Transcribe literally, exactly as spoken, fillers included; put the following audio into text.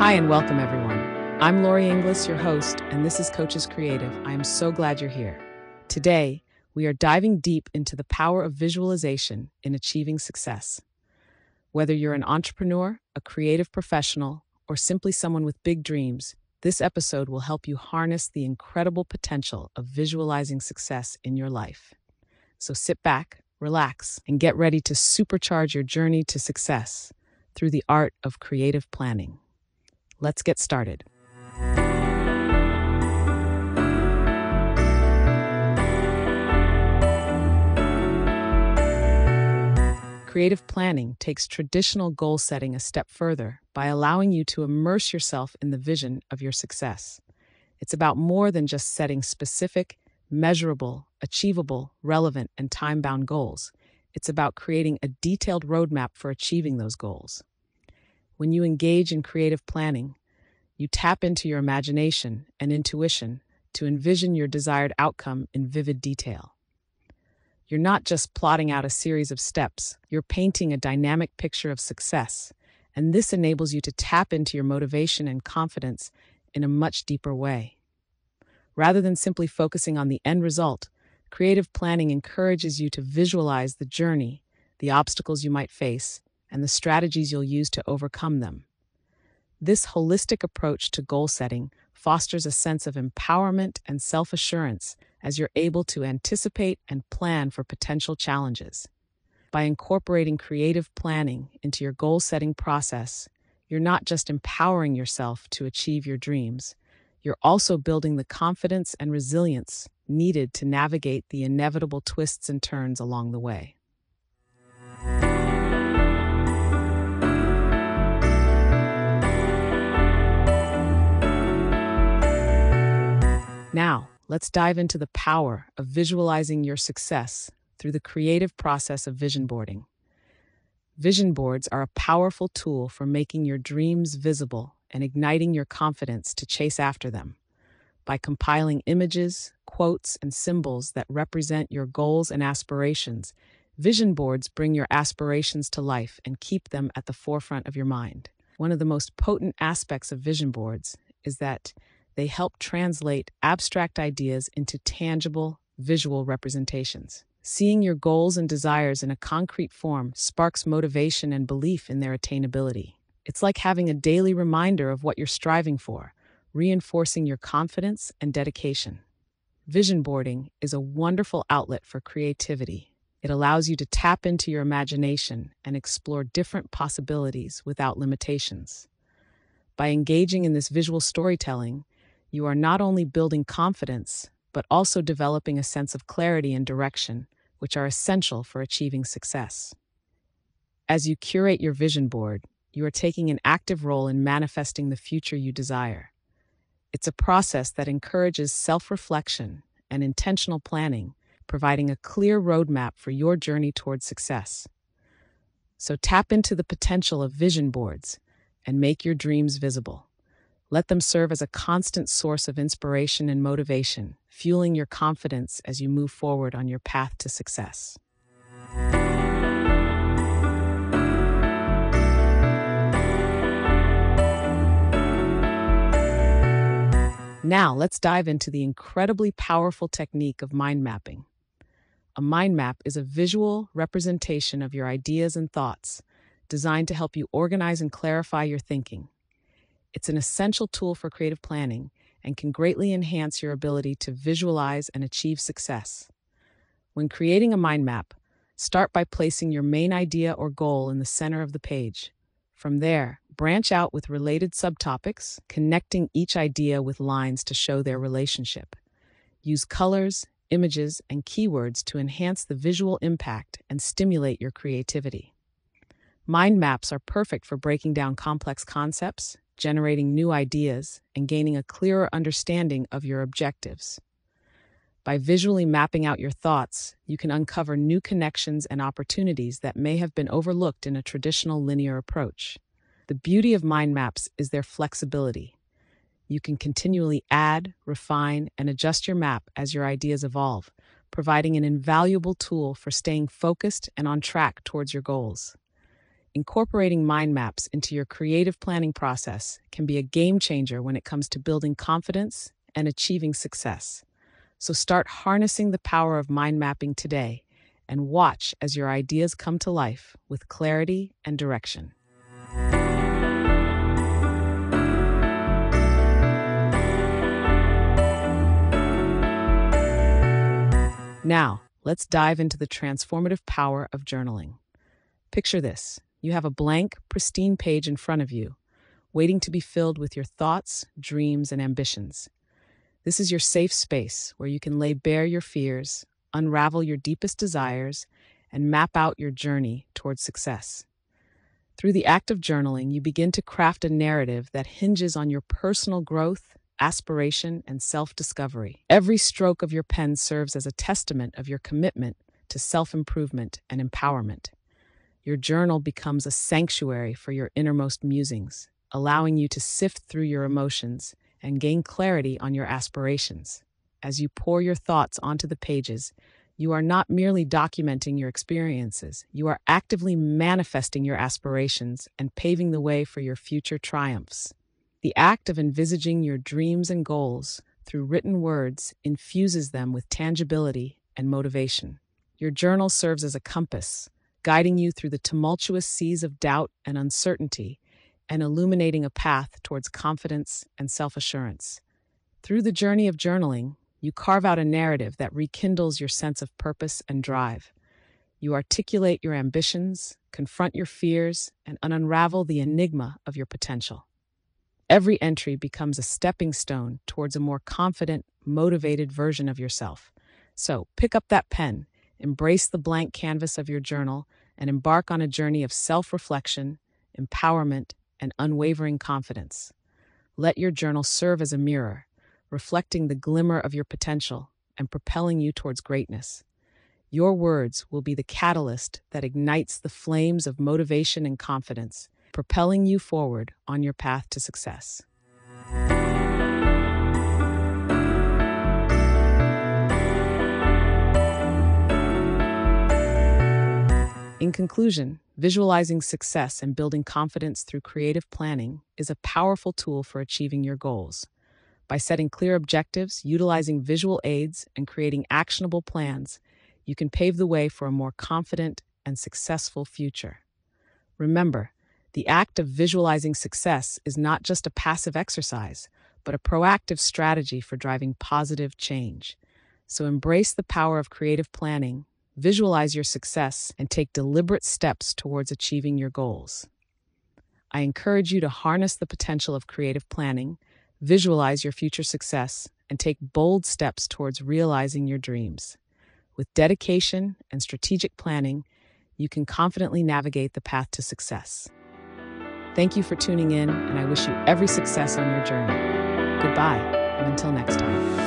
Hi and welcome everyone. I'm Lori Inglis, your host, and this is Coaches Creative. I am so glad you're here. Today, we are diving deep into the power of visualization in achieving success. Whether you're an entrepreneur, a creative professional, or simply someone with big dreams, this episode will help you harness the incredible potential of visualizing success in your life. So sit back, relax, and get ready to supercharge your journey to success through the art of creative planning. Let's get started. Creative planning takes traditional goal setting a step further by allowing you to immerse yourself in the vision of your success. It's about more than just setting specific, measurable, achievable, relevant, and time-bound goals. It's about creating a detailed roadmap for achieving those goals. When you engage in creative planning, you tap into your imagination and intuition to envision your desired outcome in vivid detail. You're not just plotting out a series of steps, you're painting a dynamic picture of success, and this enables you to tap into your motivation and confidence in a much deeper way. Rather than simply focusing on the end result, creative planning encourages you to visualize the journey, the obstacles you might face, and the strategies you'll use to overcome them. This holistic approach to goal setting fosters a sense of empowerment and self-assurance as you're able to anticipate and plan for potential challenges. By incorporating creative planning into your goal-setting process, you're not just empowering yourself to achieve your dreams, you're also building the confidence and resilience needed to navigate the inevitable twists and turns along the way. Now, let's dive into the power of visualizing your success through the creative process of vision boarding. Vision boards are a powerful tool for making your dreams visible and igniting your confidence to chase after them. By compiling images, quotes, and symbols that represent your goals and aspirations, vision boards bring your aspirations to life and keep them at the forefront of your mind. One of the most potent aspects of vision boards is that they help translate abstract ideas into tangible, visual representations. Seeing your goals and desires in a concrete form sparks motivation and belief in their attainability. It's like having a daily reminder of what you're striving for, reinforcing your confidence and dedication. Vision boarding is a wonderful outlet for creativity. It allows you to tap into your imagination and explore different possibilities without limitations. By engaging in this visual storytelling, you are not only building confidence, but also developing a sense of clarity and direction, which are essential for achieving success. As you curate your vision board, you are taking an active role in manifesting the future you desire. It's a process that encourages self-reflection and intentional planning, providing a clear roadmap for your journey towards success. So tap into the potential of vision boards and make your dreams visible. Let them serve as a constant source of inspiration and motivation, fueling your confidence as you move forward on your path to success. Now, let's dive into the incredibly powerful technique of mind mapping. A mind map is a visual representation of your ideas and thoughts, designed to help you organize and clarify your thinking. It's an essential tool for creative planning and can greatly enhance your ability to visualize and achieve success. When creating a mind map, start by placing your main idea or goal in the center of the page. From there, branch out with related subtopics, connecting each idea with lines to show their relationship. Use colors, images, and keywords to enhance the visual impact and stimulate your creativity. Mind maps are perfect for breaking down complex concepts, generating new ideas, and gaining a clearer understanding of your objectives. By visually mapping out your thoughts, you can uncover new connections and opportunities that may have been overlooked in a traditional linear approach. The beauty of mind maps is their flexibility. You can continually add, refine, and adjust your map as your ideas evolve, providing an invaluable tool for staying focused and on track towards your goals. Incorporating mind maps into your creative planning process can be a game changer when it comes to building confidence and achieving success. So start harnessing the power of mind mapping today and watch as your ideas come to life with clarity and direction. Now, let's dive into the transformative power of journaling. Picture this. You have a blank, pristine page in front of you, waiting to be filled with your thoughts, dreams, and ambitions. This is your safe space where you can lay bare your fears, unravel your deepest desires, and map out your journey towards success. Through the act of journaling, you begin to craft a narrative that hinges on your personal growth, aspiration, and self-discovery. Every stroke of your pen serves as a testament of your commitment to self-improvement and empowerment. Your journal becomes a sanctuary for your innermost musings, allowing you to sift through your emotions and gain clarity on your aspirations. As you pour your thoughts onto the pages, you are not merely documenting your experiences, you are actively manifesting your aspirations and paving the way for your future triumphs. The act of envisaging your dreams and goals through written words infuses them with tangibility and motivation. Your journal serves as a compass, guiding you through the tumultuous seas of doubt and uncertainty, and illuminating a path towards confidence and self-assurance. Through the journey of journaling, you carve out a narrative that rekindles your sense of purpose and drive. You articulate your ambitions, confront your fears, and unravel the enigma of your potential. Every entry becomes a stepping stone towards a more confident, motivated version of yourself. So, pick up that pen, embrace the blank canvas of your journal, and embark on a journey of self-reflection, empowerment, and unwavering confidence. Let your journal serve as a mirror, reflecting the glimmer of your potential and propelling you towards greatness. Your words will be the catalyst that ignites the flames of motivation and confidence, propelling you forward on your path to success. In conclusion, visualizing success and building confidence through creative planning is a powerful tool for achieving your goals. By setting clear objectives, utilizing visual aids, and creating actionable plans, you can pave the way for a more confident and successful future. Remember, the act of visualizing success is not just a passive exercise, but a proactive strategy for driving positive change. So embrace the power of creative planning, visualize your success, and take deliberate steps towards achieving your goals. I encourage you to harness the potential of creative planning, visualize your future success, and take bold steps towards realizing your dreams. With dedication and strategic planning, you can confidently navigate the path to success. Thank you for tuning in, and I wish you every success on your journey. Goodbye, and until next time.